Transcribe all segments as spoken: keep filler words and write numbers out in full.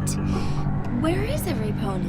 Wait, where is every pony?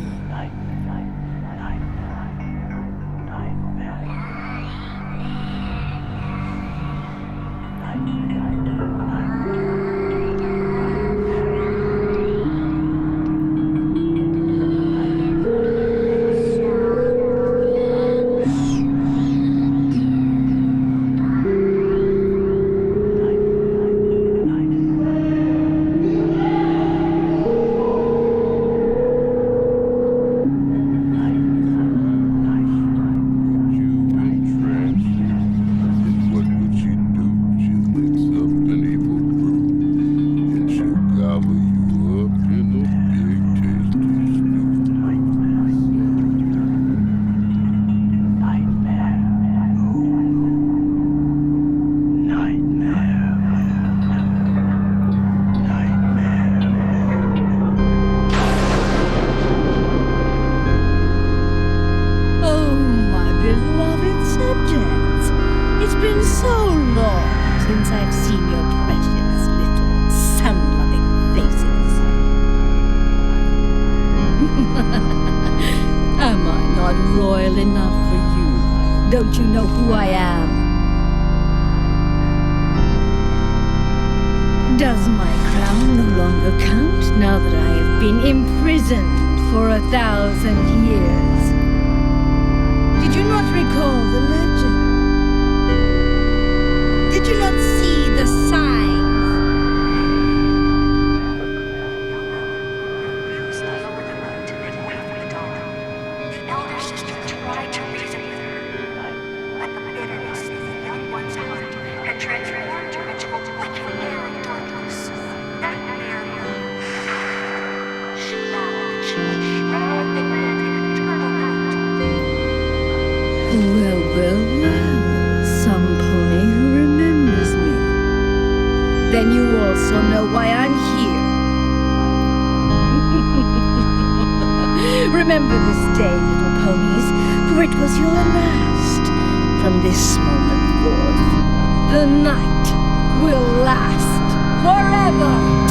Since I've seen your precious little sun-loving faces. Am I not royal enough for you? Don't you know who I am? Does my crown no longer count now that I have been imprisoned for a thousand years? Did you not recall the legend? Did you not see the signs? The elder sister tried to reason with her, but the bitterness in the young one's heart had transformed her into a wicked mare of darkness. That mare, she vowed that she would shroud the land in eternal night. Well, well, well, some pony who remembers me. Then you also know why I'm here. Remember this day, little ponies, for it was your last. From this moment forth, the night will last forever.